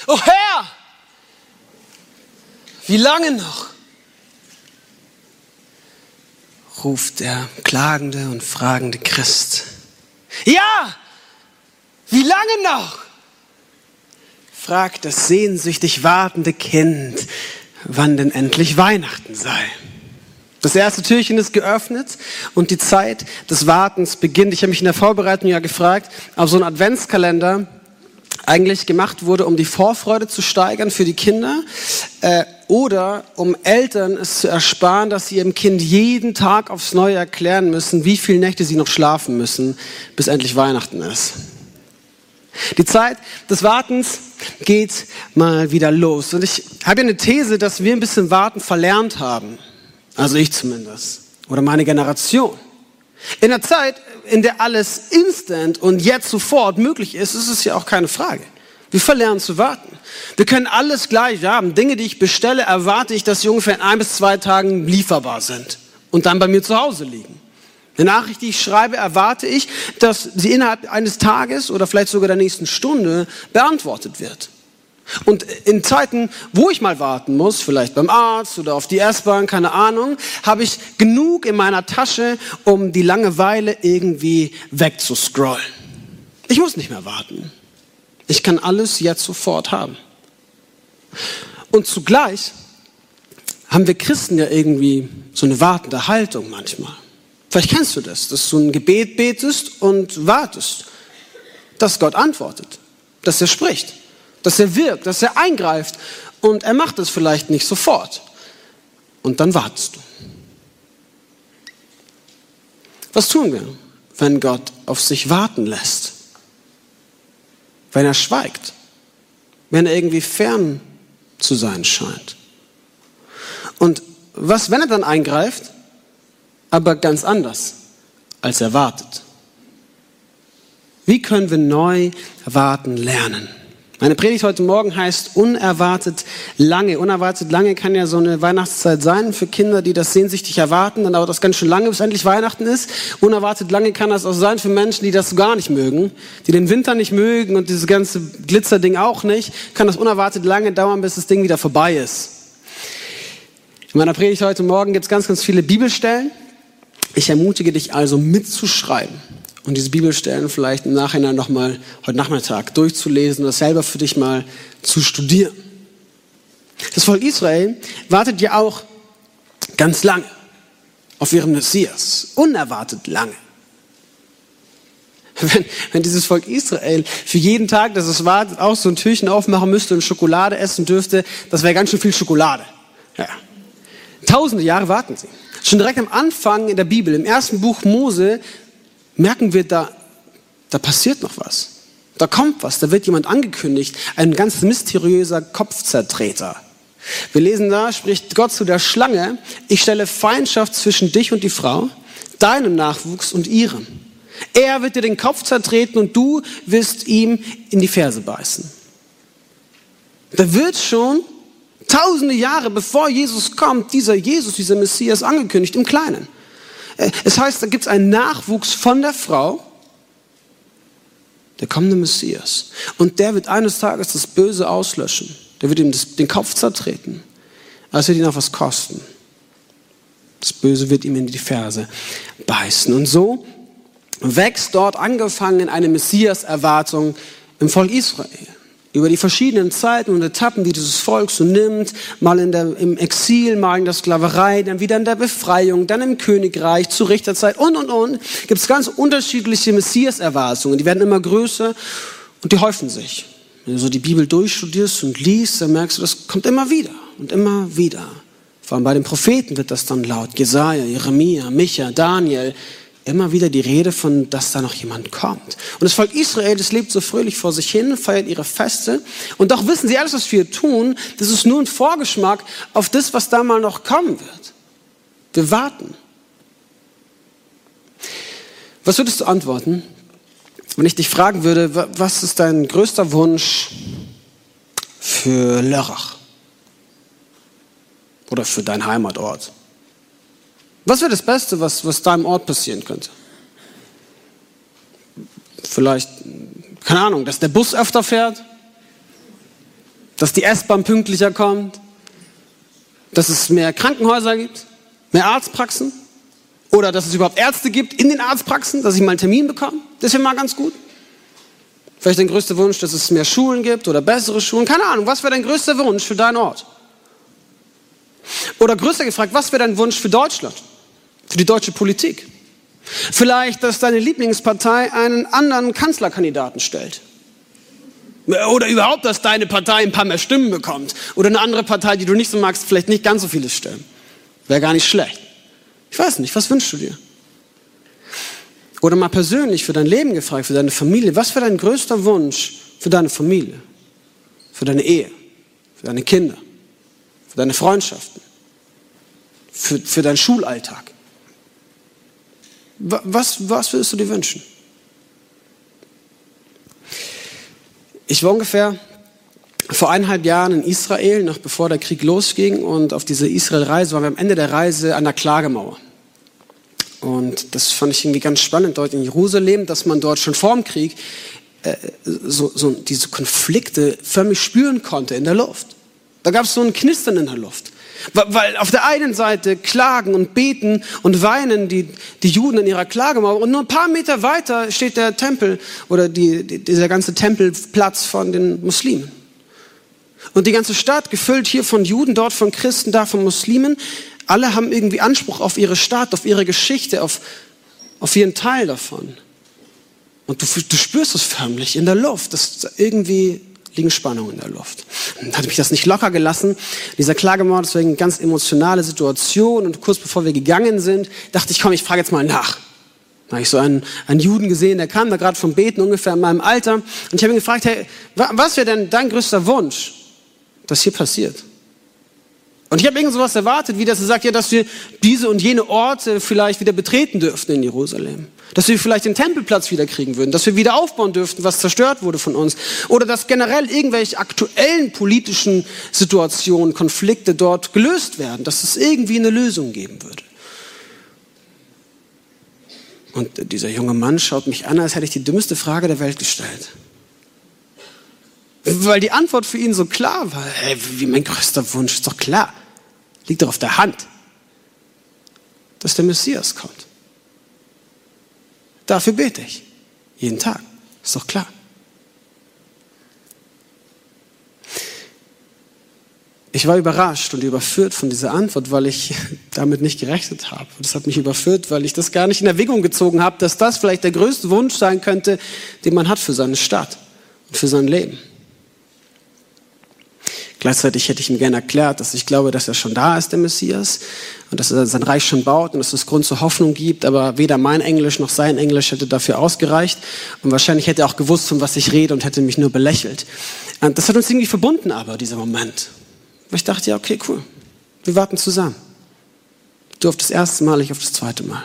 O Herr, wie lange noch? Ruft der klagende und fragende Christ. Ja, wie lange noch? Fragt das sehnsüchtig wartende Kind, wann denn endlich Weihnachten sei. Das erste Türchen ist geöffnet und die Zeit des Wartens beginnt. Ich habe mich in der Vorbereitung ja gefragt, ob so ein Adventskalender eigentlich gemacht wurde, um die Vorfreude zu steigern für die Kinder oder um Eltern es zu ersparen, dass sie ihrem Kind jeden Tag aufs Neue erklären müssen, wie viele Nächte sie noch schlafen müssen, bis endlich Weihnachten ist. Die Zeit des Wartens geht mal wieder los. Und ich habe ja eine These, dass wir ein bisschen Warten verlernt haben. Also ich zumindest. Oder meine Generation. In der Zeit, in der alles instant und jetzt sofort möglich ist, ist es ja auch keine Frage. Wir verlernen zu warten. Wir können alles gleich haben. Dinge, die ich bestelle, erwarte ich, dass sie ungefähr in 1 bis 2 Tagen lieferbar sind und dann bei mir zu Hause liegen. Eine Nachricht, die ich schreibe, erwarte ich, dass sie innerhalb eines Tages oder vielleicht sogar der nächsten Stunde beantwortet wird. Und in Zeiten, wo ich mal warten muss, vielleicht beim Arzt oder auf die S-Bahn, keine Ahnung, habe ich genug in meiner Tasche, um die Langeweile irgendwie wegzuscrollen. Ich muss nicht mehr warten. Ich kann alles jetzt sofort haben. Und zugleich haben wir Christen ja irgendwie so eine wartende Haltung manchmal. Vielleicht kennst du das, dass du ein Gebet betest und wartest, dass Gott antwortet, dass er spricht, dass er wirkt, dass er eingreift und er macht es vielleicht nicht sofort. Und dann wartest du. Was tun wir, wenn Gott auf sich warten lässt? Wenn er schweigt? Wenn er irgendwie fern zu sein scheint? Und was, wenn er dann eingreift, aber ganz anders als erwartet? Wie können wir neu warten lernen? Meine Predigt heute Morgen heißt unerwartet lange. Unerwartet lange kann ja so eine Weihnachtszeit sein für Kinder, die das sehnsüchtig erwarten. Dann dauert das ganz schön lange, bis endlich Weihnachten ist. Unerwartet lange kann das auch sein für Menschen, die das gar nicht mögen, die den Winter nicht mögen und dieses ganze Glitzerding auch nicht. Kann das unerwartet lange dauern, bis das Ding wieder vorbei ist. In meiner Predigt heute Morgen gibt es ganz, ganz viele Bibelstellen. Ich ermutige dich also mitzuschreiben und diese Bibelstellen vielleicht im Nachhinein nochmal heute Nachmittag durchzulesen und das selber für dich mal zu studieren. Das Volk Israel wartet ja auch ganz lange auf ihren Messias. Unerwartet lange. Wenn dieses Volk Israel für jeden Tag, dass es wartet, auch so ein Türchen aufmachen müsste und Schokolade essen dürfte, das wäre ganz schön viel Schokolade. Ja. Tausende Jahre warten sie. Schon direkt am Anfang in der Bibel, im ersten Buch Mose, merken wir, da passiert noch was. Da kommt was, da wird jemand angekündigt, ein ganz mysteriöser Kopfzertreter. Wir lesen da, spricht Gott zu der Schlange, ich stelle Feindschaft zwischen dich und die Frau, deinem Nachwuchs und ihrem. Er wird dir den Kopf zertreten und du wirst ihm in die Ferse beißen. Da wird schon tausende Jahre bevor Jesus kommt, dieser Messias angekündigt, im Kleinen. Es heißt, da gibt es einen Nachwuchs von der Frau, der kommende Messias. Und der wird eines Tages das Böse auslöschen. Der wird ihm den Kopf zertreten. Aber es wird ihn auch was kosten. Das Böse wird ihm in die Ferse beißen. Und so wächst dort angefangen eine Messias-Erwartung im Volk Israel. Über die verschiedenen Zeiten und Etappen, die dieses Volk so nimmt, mal im Exil, mal in der Sklaverei, dann wieder in der Befreiung, dann im Königreich, zur Richterzeit und, gibt es ganz unterschiedliche Messias-Erwartungen. Die werden immer größer und die häufen sich. Wenn du so die Bibel durchstudierst und liest, dann merkst du, das kommt immer wieder und immer wieder. Vor allem bei den Propheten wird das dann laut. Jesaja, Jeremia, Micha, Daniel. Immer wieder die Rede von, dass da noch jemand kommt. Und das Volk Israel, das lebt so fröhlich vor sich hin, feiert ihre Feste. Und doch wissen sie, alles, was wir tun, das ist nur ein Vorgeschmack auf das, was da mal noch kommen wird. Wir warten. Was würdest du antworten, wenn ich dich fragen würde, was ist dein größter Wunsch für Lörrach? Oder für deinen Heimatort? Was wäre das Beste, was deinem Ort passieren könnte? Vielleicht, keine Ahnung, dass der Bus öfter fährt? Dass die S-Bahn pünktlicher kommt, dass es mehr Krankenhäuser gibt, mehr Arztpraxen oder dass es überhaupt Ärzte gibt in den Arztpraxen, dass ich mal einen Termin bekomme. Das wäre mal ganz gut. Vielleicht dein größter Wunsch, dass es mehr Schulen gibt oder bessere Schulen. Keine Ahnung, was wäre dein größter Wunsch für deinen Ort? Oder größer gefragt, was wäre dein Wunsch für Deutschland? Für die deutsche Politik? Vielleicht, dass deine Lieblingspartei einen anderen Kanzlerkandidaten stellt. Oder überhaupt, dass deine Partei ein paar mehr Stimmen bekommt. Oder eine andere Partei, die du nicht so magst, vielleicht nicht ganz so viele Stimmen. Wäre gar nicht schlecht. Ich weiß nicht, was wünschst du dir? Oder mal persönlich für dein Leben gefragt, für deine Familie. Was wäre dein größter Wunsch für deine Familie? Für deine Ehe? Für deine Kinder? Für deine Freundschaften? Für deinen Schulalltag? Was würdest du dir wünschen? Ich war ungefähr vor 1,5 Jahren in Israel, noch bevor der Krieg losging. Und auf dieser Israel-Reise waren wir am Ende der Reise an der Klagemauer. Und das fand ich irgendwie ganz spannend dort in Jerusalem, dass man dort schon vor dem Krieg diese Konflikte förmlich spüren konnte in der Luft. Da gab es so ein Knistern in der Luft. Weil auf der einen Seite klagen und beten und weinen die Juden in ihrer Klagemauer und nur ein paar Meter weiter steht der Tempel oder dieser ganze Tempelplatz von den Muslimen. Und die ganze Stadt gefüllt hier von Juden, dort von Christen, da von Muslimen. Alle haben irgendwie Anspruch auf ihre Stadt, auf ihre Geschichte, auf ihren Teil davon. Und du spürst es förmlich in der Luft, dass irgendwie liegen Spannungen in der Luft. Dann hat mich das nicht locker gelassen. Dieser Klagemauer, das war eine ganz emotionale Situation. Und kurz bevor wir gegangen sind, dachte ich, komm, ich frage jetzt mal nach. Da habe ich so einen Juden gesehen, der kam da gerade vom Beten, ungefähr in meinem Alter. Und ich habe ihn gefragt, hey, was wäre denn dein größter Wunsch, dass hier passiert? Und ich habe irgend sowas erwartet, wie dass er sagt, ja, dass wir diese und jene Orte vielleicht wieder betreten dürften in Jerusalem. Dass wir vielleicht den Tempelplatz wieder kriegen würden. Dass wir wieder aufbauen dürften, was zerstört wurde von uns. Oder dass generell irgendwelche aktuellen politischen Situationen, Konflikte dort gelöst werden. Dass es irgendwie eine Lösung geben würde. Und dieser junge Mann schaut mich an, als hätte ich die dümmste Frage der Welt gestellt. Weil die Antwort für ihn so klar war. Hey, wie mein größter Wunsch, ist doch klar. Liegt doch auf der Hand, dass der Messias kommt. Dafür bete ich. Jeden Tag. Ist doch klar. Ich war überrascht und überführt von dieser Antwort, weil ich damit nicht gerechnet habe. Das hat mich überführt, weil ich das gar nicht in Erwägung gezogen habe, dass das vielleicht der größte Wunsch sein könnte, den man hat für seine Stadt und für sein Leben. Gleichzeitig hätte ich ihm gerne erklärt, dass ich glaube, dass er schon da ist, der Messias, und dass er sein Reich schon baut und dass es Grund zur Hoffnung gibt, aber weder mein Englisch noch sein Englisch hätte dafür ausgereicht und wahrscheinlich hätte er auch gewusst, von was ich rede und hätte mich nur belächelt. Und das hat uns irgendwie verbunden aber, dieser Moment. Weil ich dachte, ja, okay, cool, wir warten zusammen. Du auf das erste Mal, ich auf das zweite Mal.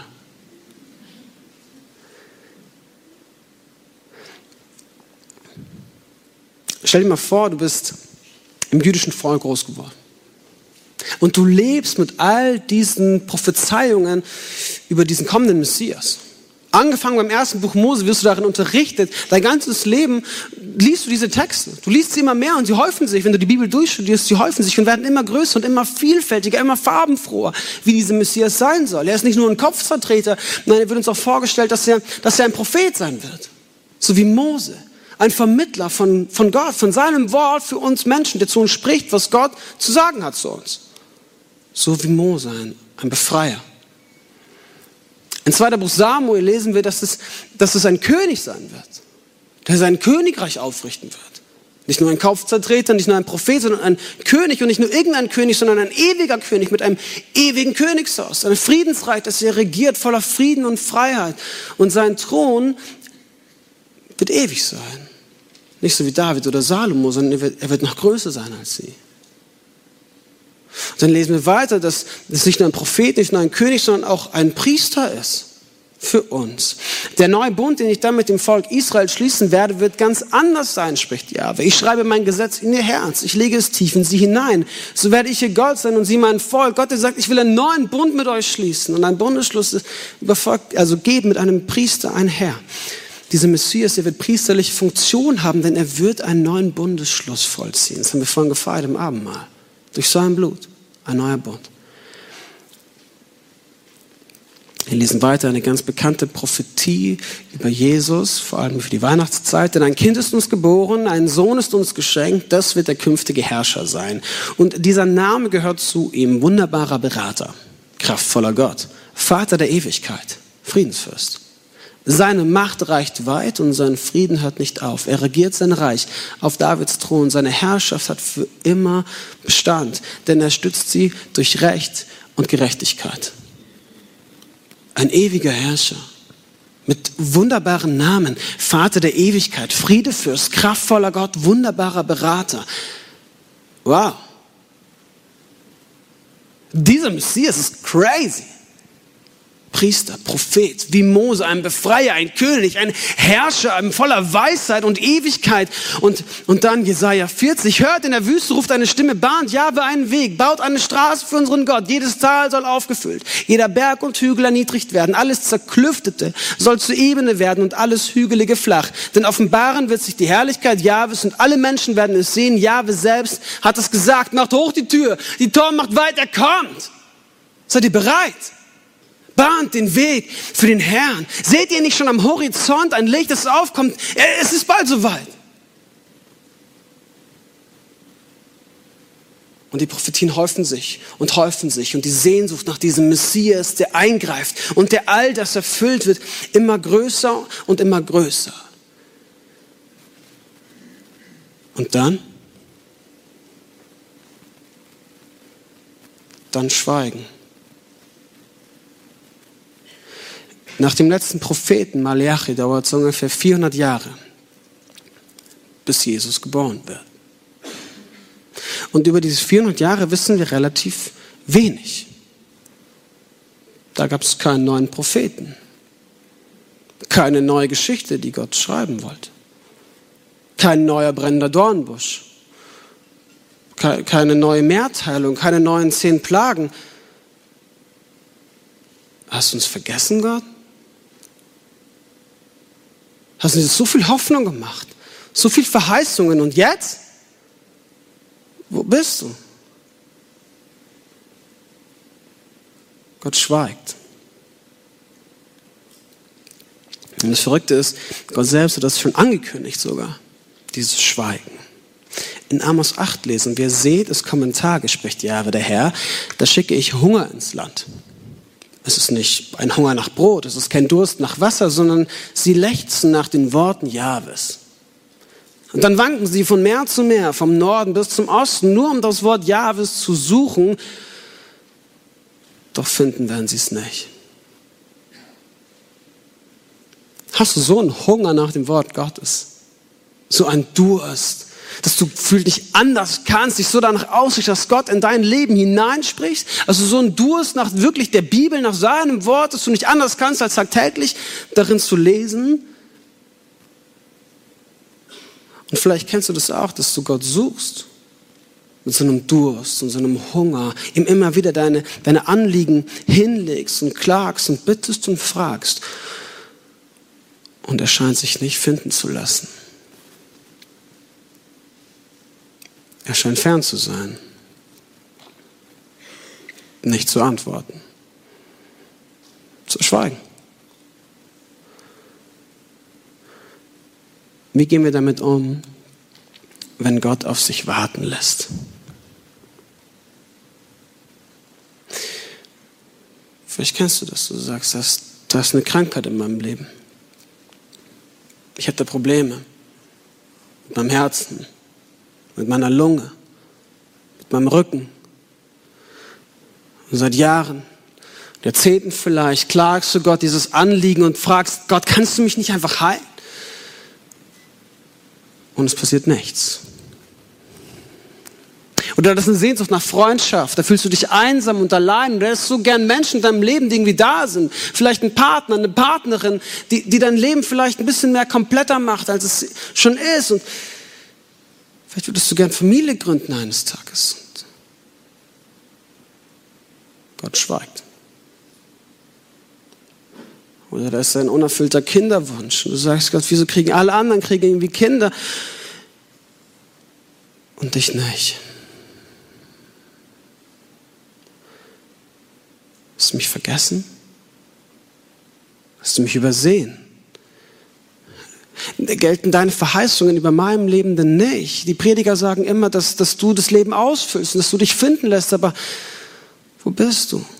Stell dir mal vor, du bist im jüdischen Volk groß geworden. Und du lebst mit all diesen Prophezeiungen über diesen kommenden Messias. Angefangen beim ersten Buch Mose wirst du darin unterrichtet. Dein ganzes Leben liest du diese Texte. Du liest sie immer mehr und sie häufen sich. Wenn du die Bibel durchstudierst, sie häufen sich und werden immer größer und immer vielfältiger, immer farbenfroher, wie dieser Messias sein soll. Er ist nicht nur ein Kopfvertreter, nein, er wird uns auch vorgestellt, dass er ein Prophet sein wird. So wie Mose. Ein Vermittler von Gott, von seinem Wort für uns Menschen, der zu uns spricht, was Gott zu sagen hat zu uns. So wie Mose, ein Befreier. Im 2. Buch Samuel lesen wir, dass es ein König sein wird, der sein Königreich aufrichten wird. Nicht nur ein Kopfvertreter, nicht nur ein Prophet, sondern ein König und nicht nur irgendein König, sondern ein ewiger König mit einem ewigen Königshaus, ein Friedensreich, das er regiert, voller Frieden und Freiheit. Und sein Thron wird ewig sein. Nicht so wie David oder Salomo, sondern er wird noch größer sein als sie. Und dann lesen wir weiter, dass es nicht nur ein Prophet, nicht nur ein König, sondern auch ein Priester ist für uns. Der neue Bund, den ich dann mit dem Volk Israel schließen werde, wird ganz anders sein, spricht Jahwe. Ich schreibe mein Gesetz in ihr Herz, ich lege es tief in sie hinein. So werde ich ihr Gott sein und sie mein Volk. Gott, der sagt, ich will einen neuen Bund mit euch schließen. Und ein Bundesschluss geht mit einem Priester einher. Dieser Messias, der wird priesterliche Funktion haben, denn er wird einen neuen Bundesschluss vollziehen. Das haben wir vorhin gefeiert im Abendmahl. Durch sein Blut, ein neuer Bund. Wir lesen weiter eine ganz bekannte Prophetie über Jesus, vor allem für die Weihnachtszeit. Denn ein Kind ist uns geboren, ein Sohn ist uns geschenkt, das wird der künftige Herrscher sein. Und dieser Name gehört zu ihm, wunderbarer Berater, kraftvoller Gott, Vater der Ewigkeit, Friedensfürst. Seine Macht reicht weit und sein Frieden hört nicht auf. Er regiert sein Reich auf Davids Thron. Seine Herrschaft hat für immer Bestand, denn er stützt sie durch Recht und Gerechtigkeit. Ein ewiger Herrscher mit wunderbaren Namen, Vater der Ewigkeit, Friedefürst, kraftvoller Gott, wunderbarer Berater. Wow. Dieser Messias ist crazy. Priester, Prophet, wie Mose, ein Befreier, ein König, ein Herrscher, voller Weisheit und Ewigkeit. Und dann Jesaja 40, hört in der Wüste, ruft eine Stimme, bahnt Jahwe einen Weg, baut eine Straße für unseren Gott. Jedes Tal soll aufgefüllt, jeder Berg und Hügel erniedrigt werden. Alles Zerklüftete soll zur Ebene werden und alles Hügelige flach. Denn offenbaren wird sich die Herrlichkeit Jahwes und alle Menschen werden es sehen. Jahwe selbst hat es gesagt, macht hoch die Tür, die Tor macht weit, er kommt. Seid ihr bereit? Bahnt den Weg für den Herrn. Seht ihr nicht schon am Horizont ein Licht, das aufkommt? Es ist bald soweit. Und die Prophetien häufen sich und die Sehnsucht nach diesem Messias, der eingreift und der all das erfüllt wird, immer größer und immer größer. Und dann Schweigen. Nach dem letzten Propheten Malachi dauert es ungefähr 400 Jahre, bis Jesus geboren wird. Und über diese 400 Jahre wissen wir relativ wenig. Da gab es keinen neuen Propheten, keine neue Geschichte, die Gott schreiben wollte, kein neuer brennender Dornbusch, keine neue Mehrteilung, keine neuen 10 Plagen. Hast du uns vergessen, Gott? Hast du dir so viel Hoffnung gemacht, so viel Verheißungen und jetzt? Wo bist du? Gott schweigt. Und das Verrückte ist, Gott selbst hat das schon angekündigt sogar, dieses Schweigen. In Amos 8 lesen wir, seht, es kommen Tage, spricht Jahwe der Herr, da schicke ich Hunger ins Land. Es ist nicht ein Hunger nach Brot, es ist kein Durst nach Wasser, sondern sie lechzen nach den Worten Jahwes. Und dann wanken sie von Meer zu Meer, vom Norden bis zum Osten, nur um das Wort Jahwes zu suchen. Doch finden werden sie es nicht. Hast du so einen Hunger nach dem Wort Gottes? So einen Durst, dass du fühlst nicht anders kannst, dich so danach ausrichtest, dass Gott in dein Leben hineinspricht. Also so ein Durst nach wirklich der Bibel, nach seinem Wort, dass du nicht anders kannst, als tagtäglich darin zu lesen. Und vielleicht kennst du das auch, dass du Gott suchst mit so einem Durst und so einem Hunger, ihm immer wieder deine Anliegen hinlegst und klagst und bittest und fragst. Und er scheint sich nicht finden zu lassen. Er scheint fern zu sein, nicht zu antworten, zu schweigen. Wie gehen wir damit um, wenn Gott auf sich warten lässt? Vielleicht kennst du das, du sagst, da ist eine Krankheit in meinem Leben. Ich habe da Probleme mit meinem Herzen, mit meiner Lunge, mit meinem Rücken. Und seit Jahren, Jahrzehnten vielleicht, klagst du Gott dieses Anliegen und fragst, Gott, kannst du mich nicht einfach heilen? Und es passiert nichts. Oder das ist eine Sehnsucht nach Freundschaft, da fühlst du dich einsam und allein und da ist so gern Menschen in deinem Leben, die irgendwie da sind. Vielleicht ein Partner, eine Partnerin, die dein Leben vielleicht ein bisschen mehr kompletter macht, als es schon ist. Und vielleicht würdest du gern Familie gründen eines Tages. Und Gott schweigt. Oder da ist ein unerfüllter Kinderwunsch. Und du sagst, Gott, wieso kriegen alle anderen irgendwie Kinder und dich nicht? Hast du mich vergessen? Hast du mich übersehen? Gelten deine Verheißungen über meinem Leben denn nicht? Die Prediger sagen immer, dass du das Leben ausfüllst und dass du dich finden lässt, aber wo bist du?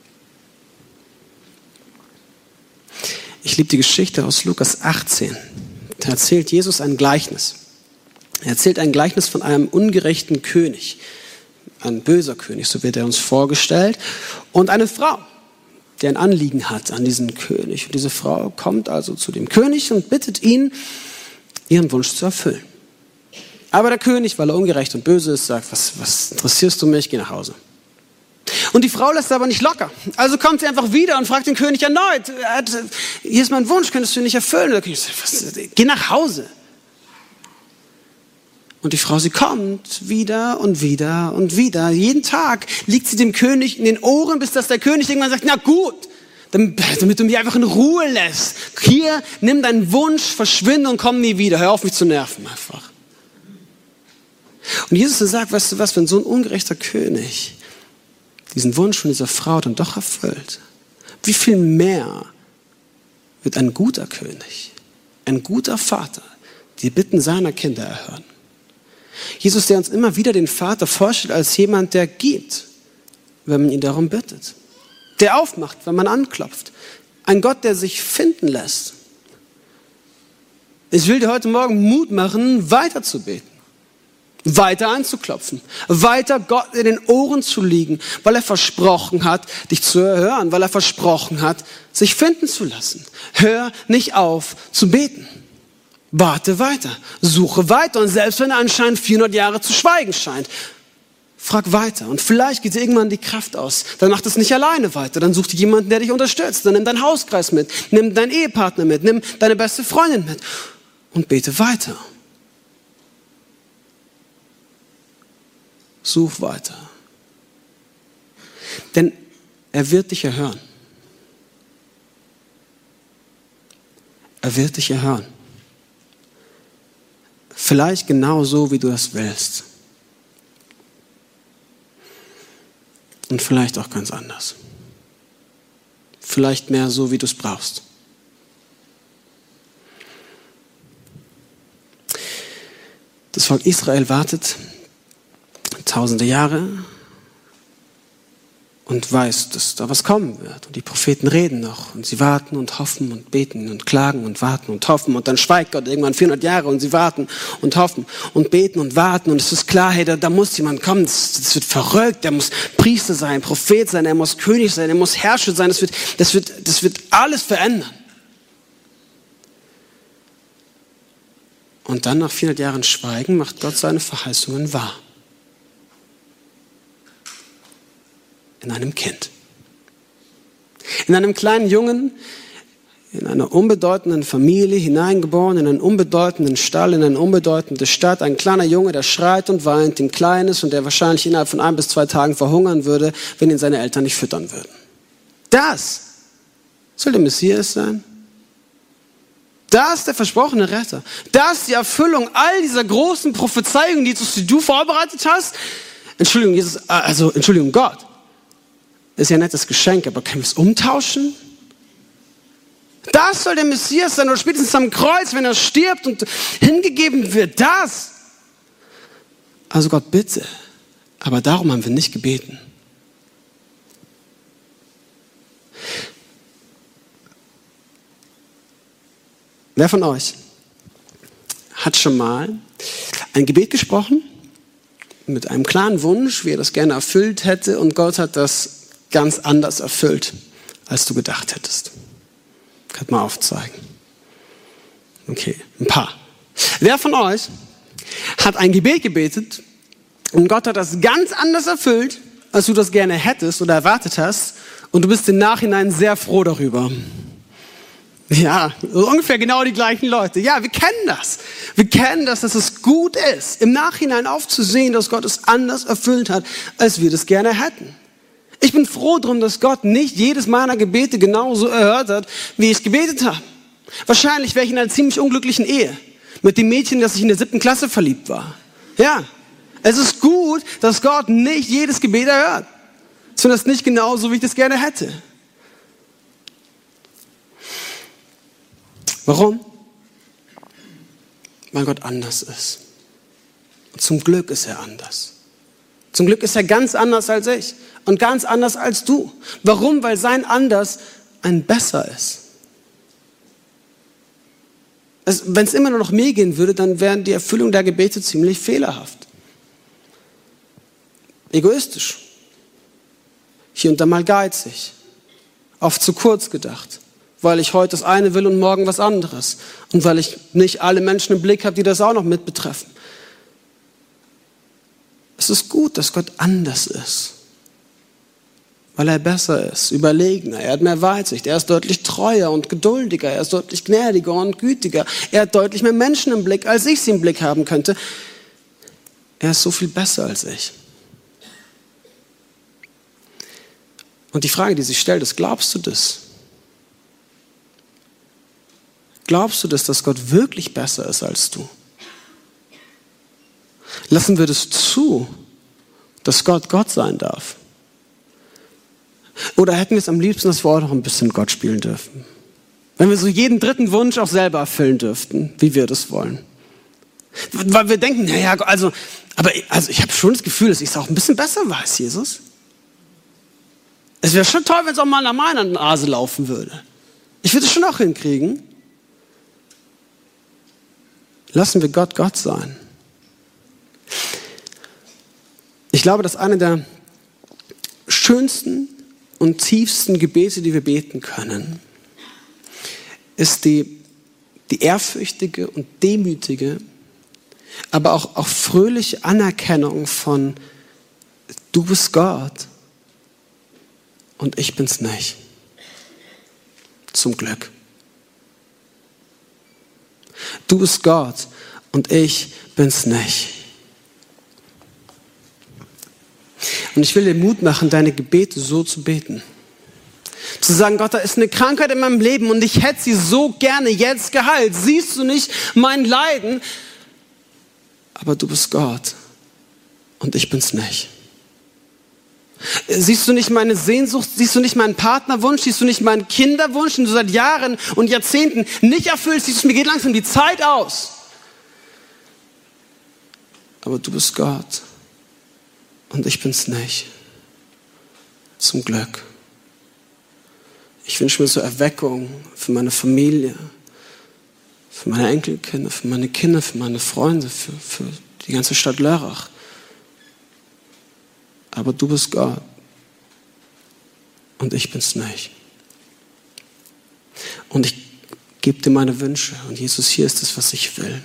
Ich liebe die Geschichte aus Lukas 18. Da erzählt Jesus ein Gleichnis. Er erzählt ein Gleichnis von einem ungerechten König. Ein böser König, so wird er uns vorgestellt. Und eine Frau, die ein Anliegen hat an diesen König. Und diese Frau kommt also zu dem König und bittet ihn, ihren Wunsch zu erfüllen. Aber der König, weil er ungerecht und böse ist, sagt, was interessierst du mich, geh nach Hause. Und die Frau lässt aber nicht locker. Also kommt sie einfach wieder und fragt den König erneut, hier ist mein Wunsch, könntest du ihn nicht erfüllen? Und der König sagt, geh nach Hause. Und die Frau, sie kommt wieder und wieder und wieder. Jeden Tag liegt sie dem König in den Ohren, bis dass der König irgendwann sagt, na gut, damit du mich einfach in Ruhe lässt. Hier, nimm deinen Wunsch, verschwinde und komm nie wieder. Hör auf, mich zu nerven einfach. Und Jesus sagt, weißt du was, wenn so ein ungerechter König diesen Wunsch von dieser Frau dann doch erfüllt, wie viel mehr wird ein guter König, ein guter Vater die Bitten seiner Kinder erhören? Jesus, der uns immer wieder den Vater vorstellt als jemand, der gibt, wenn man ihn darum bittet. Der aufmacht, wenn man anklopft. Ein Gott, der sich finden lässt. Ich will dir heute Morgen Mut machen, weiter zu beten. Weiter anzuklopfen. Weiter Gott in den Ohren zu liegen, weil er versprochen hat, dich zu erhören. Weil er versprochen hat, sich finden zu lassen. Hör nicht auf zu beten. Warte weiter, suche weiter und selbst wenn er anscheinend 400 Jahre zu schweigen scheint, frag weiter und vielleicht geht dir irgendwann die Kraft aus. Dann mach das nicht alleine weiter, dann such dir jemanden, der dich unterstützt. Dann nimm deinen Hauskreis mit, nimm deinen Ehepartner mit, nimm deine beste Freundin mit und bete weiter. Such weiter. Denn er wird dich erhören. Er wird dich erhören. Vielleicht genau so, wie du das willst. Und vielleicht auch ganz anders. Vielleicht mehr so, wie du es brauchst. Das Volk Israel wartet tausende Jahre und weiß, dass da was kommen wird. Und die Propheten reden noch und sie warten und hoffen und beten und klagen und warten und hoffen. Und dann schweigt Gott irgendwann 400 Jahre und sie warten und hoffen und beten und warten. Und es ist klar, hey, da muss jemand kommen. Das wird verrückt. Der muss Priester sein, Prophet sein, er muss König sein, er muss Herrscher sein. Das wird alles verändern. Und dann nach 400 Jahren Schweigen macht Gott seine Verheißungen wahr. In einem Kind. In einem kleinen Jungen, in einer unbedeutenden Familie, hineingeboren in einen unbedeutenden Stall, in eine unbedeutende Stadt. Ein kleiner Junge, der schreit und weint, ein kleines und der wahrscheinlich innerhalb von 1 bis 2 Tagen verhungern würde, wenn ihn seine Eltern nicht füttern würden. Das soll der Messias sein? Das ist der versprochene Retter. Das ist die Erfüllung all dieser großen Prophezeiungen, die du vorbereitet hast. Entschuldigung, Gott. Ist ja ein nettes Geschenk, aber können wir es umtauschen? Das soll der Messias sein, oder spätestens am Kreuz, wenn er stirbt und hingegeben wird. Das. Also Gott, bitte. Aber darum haben wir nicht gebeten. Wer von euch hat schon mal ein Gebet gesprochen mit einem klaren Wunsch, wie er das gerne erfüllt hätte, und Gott hat das ganz anders erfüllt, als du gedacht hättest? Kannst mal aufzeigen. Okay, ein paar. Wer von euch hat ein Gebet gebetet und Gott hat das ganz anders erfüllt, als du das gerne hättest oder erwartet hast, und du bist im Nachhinein sehr froh darüber? Ja, so ungefähr genau die gleichen Leute. Ja, wir kennen das. Wir kennen das, dass es gut ist, im Nachhinein aufzusehen, dass Gott es anders erfüllt hat, als wir das gerne hätten. Ich bin froh drum, dass Gott nicht jedes meiner Gebete genauso erhört hat, wie ich es gebetet habe. Wahrscheinlich wäre ich in einer ziemlich unglücklichen Ehe mit dem Mädchen, das ich in der 7. Klasse verliebt war. Ja, es ist gut, dass Gott nicht jedes Gebet erhört. Zumindest nicht genauso, wie ich das gerne hätte. Warum? Weil Gott anders ist. Und zum Glück ist er anders. Zum Glück ist er ganz anders als ich und ganz anders als du. Warum? Weil sein Anders ein Besser ist. Wenn es immer nur noch mir gehen würde, dann wäre die Erfüllung der Gebete ziemlich fehlerhaft. Egoistisch. Hier und da mal geizig. Oft zu kurz gedacht. Weil ich heute das eine will und morgen was anderes. Und weil ich nicht alle Menschen im Blick habe, die das auch noch mit betreffen. Es ist gut, dass Gott anders ist. Weil er besser ist, überlegener, er hat mehr Weitsicht, er ist deutlich treuer und geduldiger, er ist deutlich gnädiger und gütiger. Er hat deutlich mehr Menschen im Blick, als ich sie im Blick haben könnte. Er ist so viel besser als ich. Und die Frage, die sich stellt, ist, glaubst du das? Glaubst du das, dass Gott wirklich besser ist als du? Lassen wir das zu, dass Gott Gott sein darf? Oder hätten wir es am liebsten, dass wir auch noch ein bisschen Gott spielen dürfen? Wenn wir so jeden dritten Wunsch auch selber erfüllen dürften, wie wir das wollen. Weil wir denken, naja, also ich habe schon das Gefühl, dass ich es auch ein bisschen besser weiß, Jesus. Es wäre schon toll, wenn es auch mal nach meiner Nase laufen würde. Ich würde es schon auch hinkriegen. Lassen wir Gott Gott sein. Ich glaube, dass eine der schönsten und tiefsten Gebete, die wir beten können, ist die ehrfürchtige und demütige, aber auch fröhliche Anerkennung von: Du bist Gott und ich bin's nicht. Zum Glück. Du bist Gott und ich bin's nicht. Und ich will dir Mut machen, deine Gebete so zu beten. Zu sagen, Gott, da ist eine Krankheit in meinem Leben und ich hätte sie so gerne jetzt geheilt. Siehst du nicht mein Leiden? Aber du bist Gott und ich bin's nicht. Siehst du nicht meine Sehnsucht? Siehst du nicht meinen Partnerwunsch? Siehst du nicht meinen Kinderwunsch, den du seit Jahren und Jahrzehnten nicht erfüllst? Siehst du, mir geht langsam die Zeit aus. Aber du bist Gott und ich bin's nicht. Zum Glück. Ich wünsche mir so Erweckung für meine Familie, für meine Enkelkinder, für meine Kinder, für meine Freunde, für die ganze Stadt Lörrach. Aber du bist Gott und ich bin's nicht. Und ich gebe dir meine Wünsche und Jesus, hier ist es, was ich will.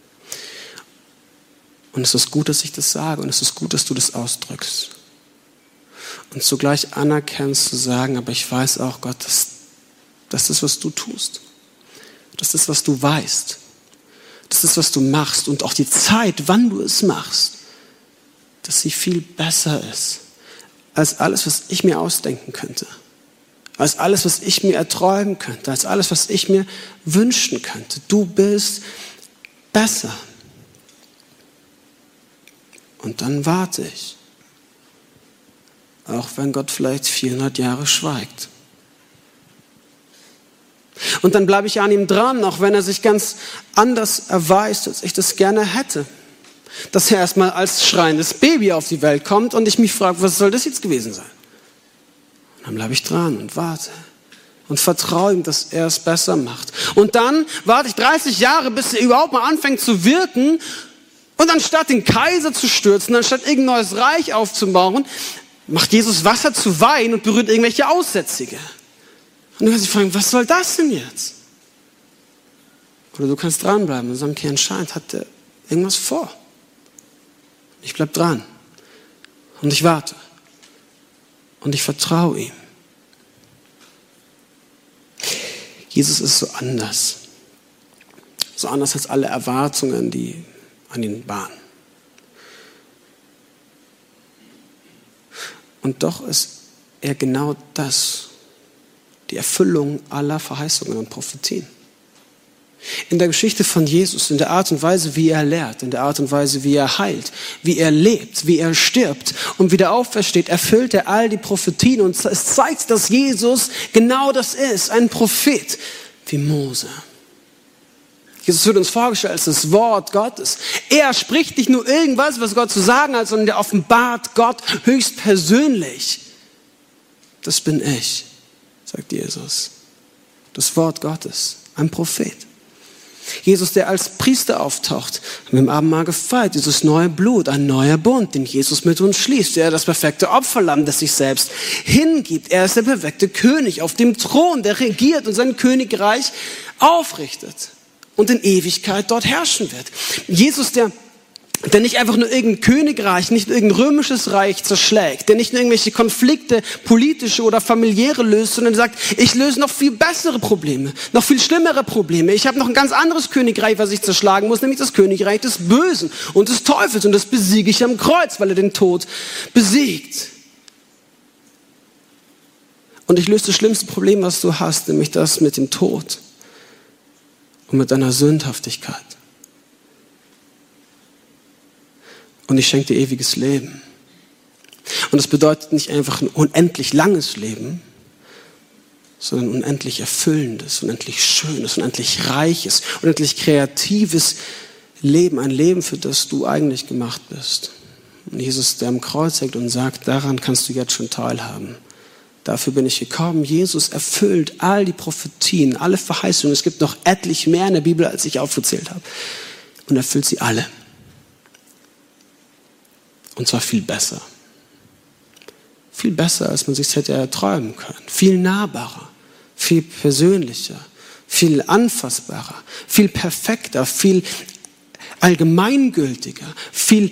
Und es ist gut, dass ich das sage und es ist gut, dass du das ausdrückst. Und zugleich anerkennst zu sagen, aber ich weiß auch, Gott, das ist, was du tust. Das ist, was du weißt. Das ist, was du machst. Und auch die Zeit, wann du es machst, dass sie viel besser ist als alles, was ich mir ausdenken könnte. Als alles, was ich mir erträumen könnte. Als alles, was ich mir wünschen könnte. Du bist besser. Und dann warte ich. Auch wenn Gott vielleicht 400 Jahre schweigt. Und dann bleibe ich an ihm dran, auch wenn er sich ganz anders erweist, als ich das gerne hätte. Dass er erstmal als schreiendes Baby auf die Welt kommt und ich mich frage, was soll das jetzt gewesen sein? Und dann bleibe ich dran und warte und vertraue ihm, dass er es besser macht. Und dann warte ich 30 Jahre, bis er überhaupt mal anfängt zu wirken. Und anstatt den Kaiser zu stürzen, anstatt irgendein neues Reich aufzubauen, macht Jesus Wasser zu Wein und berührt irgendwelche Aussätzige. Und du kannst dich fragen, was soll das denn jetzt? Oder du kannst dranbleiben und sagen, okay, anscheinend hat er irgendwas vor. Ich bleib dran. Und ich warte. Und ich vertraue ihm. Jesus ist so anders. So anders als alle Erwartungen, die an ihn waren. Und doch ist er genau das, die Erfüllung aller Verheißungen und Prophetien. In der Geschichte von Jesus, in der Art und Weise, wie er lehrt, in der Art und Weise, wie er heilt, wie er lebt, wie er stirbt und wieder aufersteht, erfüllt er all die Prophetien. Und es zeigt, dass Jesus genau das ist, ein Prophet wie Mose. Jesus wird uns vorgestellt als das Wort Gottes. Er spricht nicht nur irgendwas, was Gott zu sagen hat, sondern er offenbart Gott höchstpersönlich. Das bin ich, sagt Jesus. Das Wort Gottes, ein Prophet. Jesus, der als Priester auftaucht, haben wir im Abendmahl gefeiert, dieses neue Blut, ein neuer Bund, den Jesus mit uns schließt. Er ist das perfekte Opferlamm, das sich selbst hingibt. Er ist der perfekte König auf dem Thron, der regiert und sein Königreich aufrichtet und in Ewigkeit dort herrschen wird. Jesus, der nicht einfach nur irgendein Königreich, nicht irgendein römisches Reich zerschlägt, der nicht nur irgendwelche Konflikte, politische oder familiäre löst, sondern sagt, ich löse noch viel bessere Probleme, noch viel schlimmere Probleme. Ich habe noch ein ganz anderes Königreich, was ich zerschlagen muss, nämlich das Königreich des Bösen und des Teufels. Und das besiege ich am Kreuz, weil er den Tod besiegt. Und ich löse das schlimmste Problem, was du hast, nämlich das mit dem Tod und mit deiner Sündhaftigkeit. Und ich schenke dir ewiges Leben. Und das bedeutet nicht einfach ein unendlich langes Leben, sondern ein unendlich erfüllendes, unendlich schönes, unendlich reiches, unendlich kreatives Leben. Ein Leben, für das du eigentlich gemacht bist. Und Jesus, der am Kreuz hängt und sagt, daran kannst du jetzt schon teilhaben. Dafür bin ich gekommen. Jesus erfüllt all die Prophetien, alle Verheißungen. Es gibt noch etlich mehr in der Bibel, als ich aufgezählt habe. Und erfüllt sie alle. Und zwar viel besser. Viel besser, als man sich hätte erträumen können. Viel nahbarer, viel persönlicher, viel anfassbarer, viel perfekter, viel allgemeingültiger, viel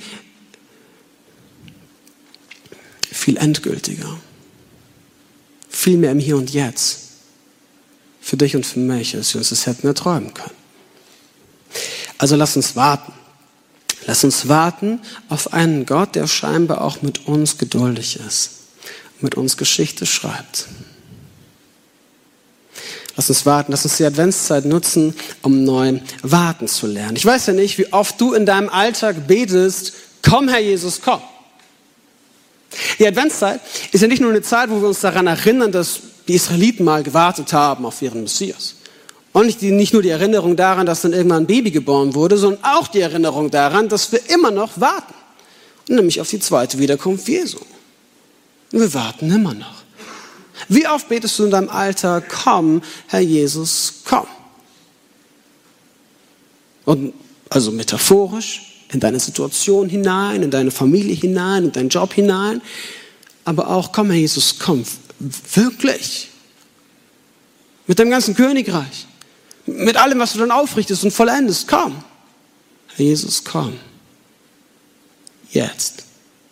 endgültiger. Viel mehr im Hier und Jetzt. Für dich und für mich, als wir uns das hätten erträumen können. Also lass uns warten. Lass uns warten auf einen Gott, der scheinbar auch mit uns geduldig ist, mit uns Geschichte schreibt. Lass uns warten, lass uns die Adventszeit nutzen, um neu warten zu lernen. Ich weiß ja nicht, wie oft du in deinem Alltag betest, komm Herr Jesus, komm. Die Adventszeit ist ja nicht nur eine Zeit, wo wir uns daran erinnern, dass die Israeliten mal gewartet haben auf ihren Messias. Und nicht nur die Erinnerung daran, dass dann irgendwann ein Baby geboren wurde, sondern auch die Erinnerung daran, dass wir immer noch warten. Nämlich auf die zweite Wiederkunft Jesu. Und wir warten immer noch. Wie oft betest du in deinem Alltag, komm, Herr Jesus, komm. Und also metaphorisch, in deine Situation hinein, in deine Familie hinein, in deinen Job hinein. Aber auch, komm, Herr Jesus, komm, wirklich. Mit deinem ganzen Königreich. Mit allem, was du dann aufrichtest und vollendest, komm. Herr Jesus, komm. Jetzt.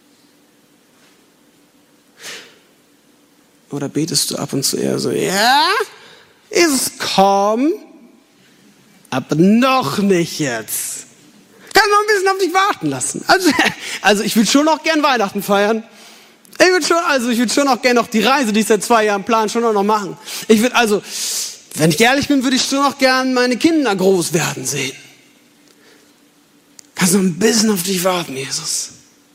Oder betest du ab und zu eher so, ja, Jesus, komm, aber noch nicht jetzt. Kannst noch ein bisschen auf dich warten lassen. Also ich würde schon noch gern Weihnachten feiern. Ich würde schon noch gern noch die Reise, die ich seit 2 Jahren plane, schon noch machen. Wenn ich ehrlich bin, würde ich schon noch gern meine Kinder groß werden sehen. Kannst noch ein bisschen auf dich warten, Jesus.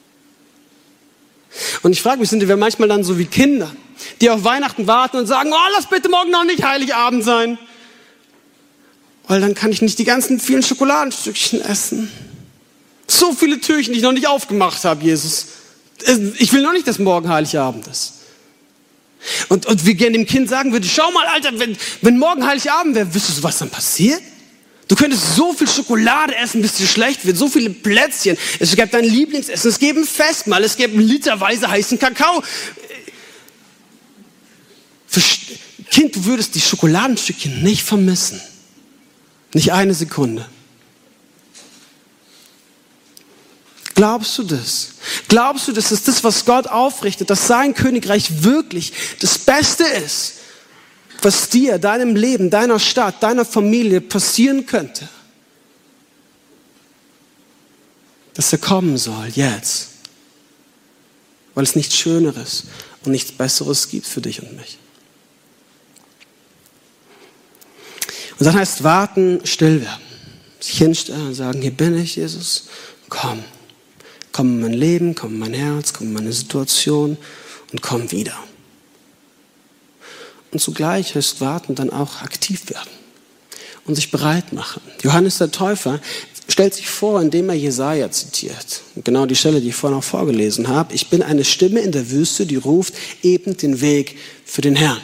Und ich frage mich, sind wir manchmal dann so wie Kinder, die auf Weihnachten warten und sagen, oh, lass bitte morgen noch nicht Heiligabend sein. Weil dann kann ich nicht die ganzen vielen Schokoladenstückchen essen. So viele Türchen, die ich noch nicht aufgemacht habe, Jesus. Ich will noch nicht, dass morgen Heiligabend ist. Und wir gerne dem Kind sagen würden, schau mal, Alter, wenn morgen Heiligabend wäre, wüsstest du, was dann passiert? Du könntest so viel Schokolade essen, bis dir schlecht wird, so viele Plätzchen. Es gäbe dein Lieblingsessen, es gäbe ein Festmahl, es gäbe literweise heißen Kakao. Kind, du würdest die Schokoladenstückchen nicht vermissen. Nicht eine Sekunde. Glaubst du das? Glaubst du, dass es das, was Gott aufrichtet, dass sein Königreich wirklich das Beste ist, was dir, deinem Leben, deiner Stadt, deiner Familie passieren könnte? Dass er kommen soll, jetzt. Weil es nichts Schöneres und nichts Besseres gibt für dich und mich. Und dann heißt warten, still werden. Sich hinstellen und sagen, hier bin ich, Jesus, komm. Komm in mein Leben, komm in mein Herz, komm in meine Situation und komm wieder. Und zugleich heißt warten dann auch aktiv werden und sich bereit machen. Johannes der Täufer stellt sich vor, indem er Jesaja zitiert. Und genau die Stelle, die ich vorhin auch vorgelesen habe. Ich bin eine Stimme in der Wüste, die ruft, ebnet den Weg für den Herrn.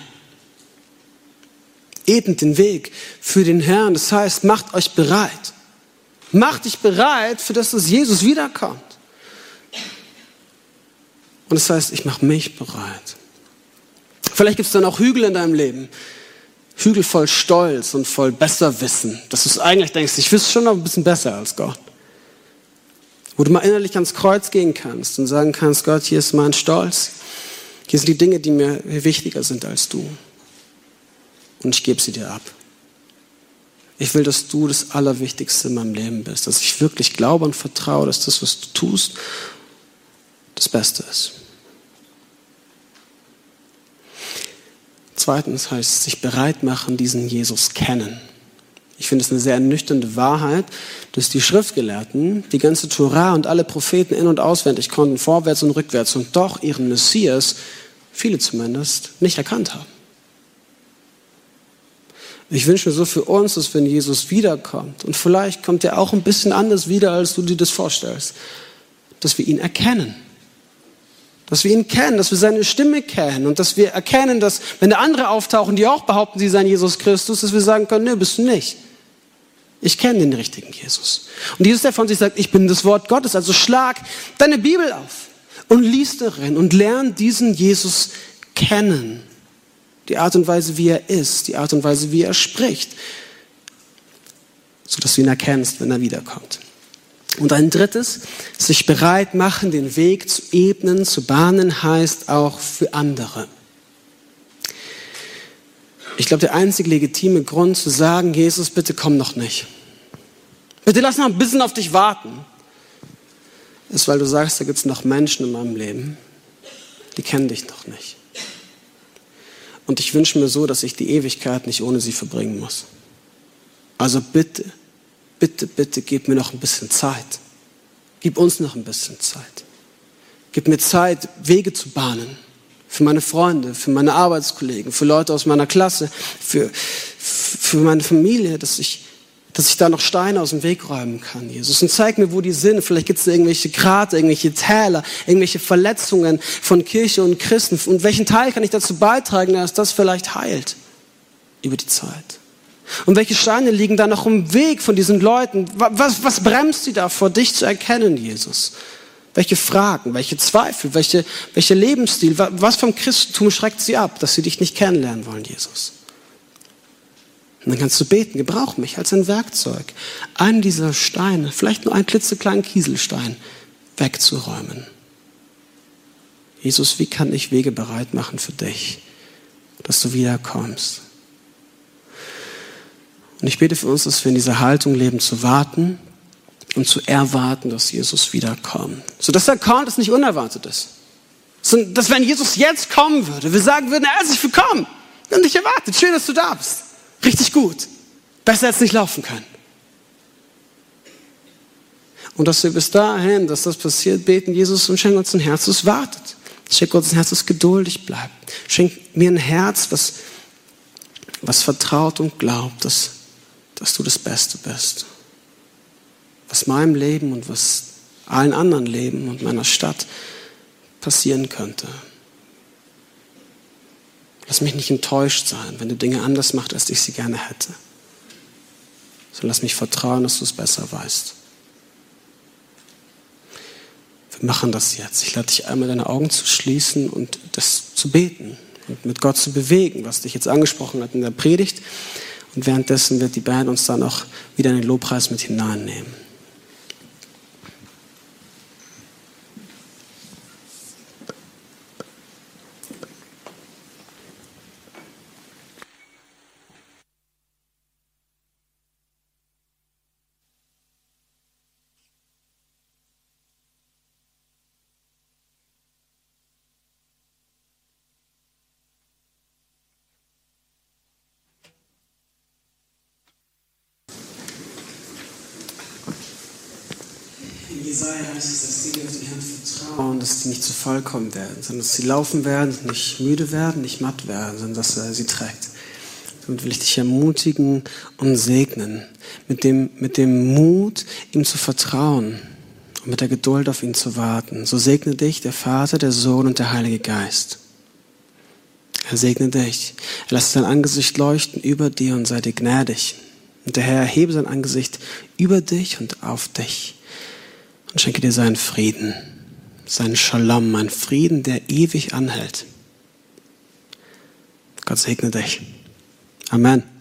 Ebnet den Weg für den Herrn. Das heißt, macht euch bereit. Macht dich bereit, für das, dass Jesus wiederkommt. Und das heißt, ich mache mich bereit. Vielleicht gibt es dann auch Hügel in deinem Leben. Hügel voll Stolz und voll Besserwissen. Dass du eigentlich denkst, ich wüsste schon noch ein bisschen besser als Gott. Wo du mal innerlich ans Kreuz gehen kannst und sagen kannst, Gott, hier ist mein Stolz. Hier sind die Dinge, die mir wichtiger sind als du. Und ich gebe sie dir ab. Ich will, dass du das Allerwichtigste in meinem Leben bist. Dass ich wirklich glaube und vertraue, dass das, was du tust, das Beste ist. Zweitens heißt sich bereit machen, diesen Jesus kennen. Ich finde es eine sehr ernüchternde Wahrheit, dass die Schriftgelehrten die ganze Tora und alle Propheten in- und auswendig konnten, vorwärts und rückwärts, und doch ihren Messias, viele zumindest, nicht erkannt haben. Ich wünsche mir so für uns, dass wenn Jesus wiederkommt, und vielleicht kommt er auch ein bisschen anders wieder, als du dir das vorstellst, dass wir ihn erkennen. Dass wir ihn kennen, dass wir seine Stimme kennen und dass wir erkennen, dass, wenn da andere auftauchen, die auch behaupten, sie seien Jesus Christus, dass wir sagen können, nö, bist du nicht. Ich kenne den richtigen Jesus. Und Jesus, der von sich sagt, ich bin das Wort Gottes, also schlag deine Bibel auf und lies darin und lern diesen Jesus kennen. Die Art und Weise, wie er ist, die Art und Weise, wie er spricht, sodass du ihn erkennst, wenn er wiederkommt. Und ein drittes, sich bereit machen, den Weg zu ebnen, zu bahnen, heißt auch für andere. Ich glaube, der einzige legitime Grund zu sagen, Jesus, bitte komm noch nicht. Bitte lass noch ein bisschen auf dich warten, ist, weil du sagst, da gibt es noch Menschen in meinem Leben, die kennen dich noch nicht. Und ich wünsche mir so, dass ich die Ewigkeit nicht ohne sie verbringen muss. Also bitte, bitte, bitte gib mir noch ein bisschen Zeit. Gib uns noch ein bisschen Zeit. Gib mir Zeit, Wege zu bahnen. Für meine Freunde, für meine Arbeitskollegen, für Leute aus meiner Klasse, für meine Familie, dass ich da noch Steine aus dem Weg räumen kann, Jesus. Und zeig mir, wo die sind. Vielleicht gibt es da irgendwelche Grate, irgendwelche Täler, irgendwelche Verletzungen von Kirche und Christen. Und welchen Teil kann ich dazu beitragen, dass das vielleicht heilt über die Zeit? Und welche Steine liegen da noch im Weg von diesen Leuten? Was bremst sie davor, dich zu erkennen, Jesus? Welche Fragen, welche Zweifel, welcher Lebensstil, was vom Christentum schreckt sie ab, dass sie dich nicht kennenlernen wollen, Jesus? Und dann kannst du beten, gebrauch mich als ein Werkzeug, einen dieser Steine, vielleicht nur einen klitzekleinen Kieselstein, wegzuräumen. Jesus, wie kann ich Wege bereit machen für dich, dass du wiederkommst? Und ich bete für uns, dass wir in dieser Haltung leben, zu warten und zu erwarten, dass Jesus wiederkommt. Sodass er kommt, das nicht unerwartet ist. Sondern, dass wenn Jesus jetzt kommen würde, wir sagen würden, herzlich willkommen. Wir haben dich erwartet. Schön, dass du da bist. Richtig gut. Besser hätte es nicht laufen können. Und dass wir bis dahin, dass das passiert, beten, Jesus, und schenk uns ein Herz, das wartet. Schenk uns ein Herz, das geduldig bleibt. Schenk mir ein Herz, was vertraut und glaubt, dass du das Beste bist. Was meinem Leben und was allen anderen Leben und meiner Stadt passieren könnte. Lass mich nicht enttäuscht sein, wenn du Dinge anders machst, als ich sie gerne hätte. Sondern lass mich vertrauen, dass du es besser weißt. Wir machen das jetzt. Ich lade dich einmal, deine Augen zu schließen und das zu beten und mit Gott zu bewegen, was dich jetzt angesprochen hat in der Predigt. Und währenddessen wird die Band uns dann auch wieder in den Lobpreis mit hineinnehmen. Jesaja heißt es, dass die auf den Herrn vertrauen, dass die nicht zu vollkommen werden, sondern dass sie laufen werden, nicht müde werden, nicht matt werden, sondern dass er sie trägt. Damit will ich dich ermutigen und segnen, mit dem Mut, ihm zu vertrauen und mit der Geduld auf ihn zu warten. So segne dich der Vater, der Sohn und der Heilige Geist. Er segne dich. Er lässt sein Angesicht leuchten über dir und sei dir gnädig. Und der Herr erhebe sein Angesicht über dich und auf dich und schenke dir seinen Frieden, seinen Shalom, einen Frieden, der ewig anhält. Gott segne dich. Amen.